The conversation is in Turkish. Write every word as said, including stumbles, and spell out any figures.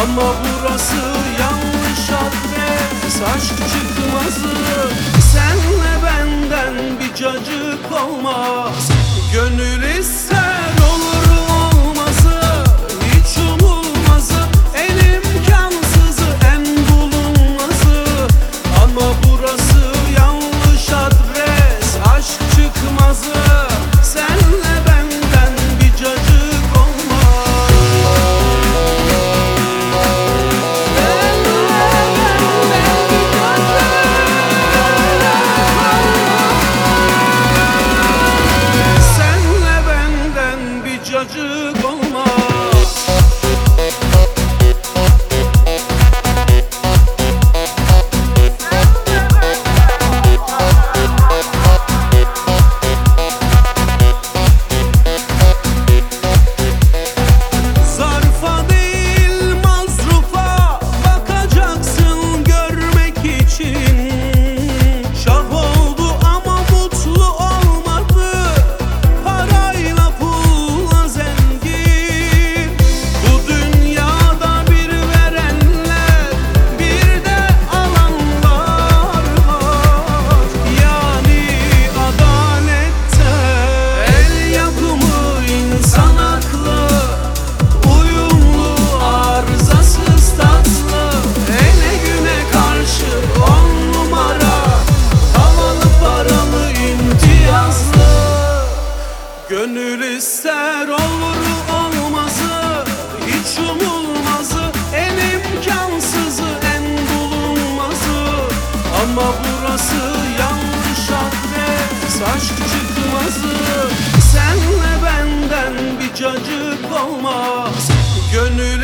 Ama burası yanlış adres, aşk çıkmazı. Senle benden bir cacık olmaz. Gönül ister olur olmazı, hiç umulmazı, en imkansızı, en bulunmazı. Ama burası yanlış adres, aşk çıkmazı. Senle benden bir cacık olmaz. Senle benden bir cacık olmaz. Zarfa değil mazrufa bakacaksın görmek için. Şah oldu ama mutlu olmadı, parayla pulla zengin. Bu dünyada bir verenler, bir de alanlar var. Yani adalette el yapımı insan haklı, uyumlu, arızasız, tatlı. Ele güne karşı on numara, havalı, paralı, imtiyazlı. Gönül ister olur olmazı, hiç umulmazı, en imkansızı, en bulunmazı. Ama burası yanlış adres, aşk çıkmazı. Senle benden bir cacık olmaz. Gönül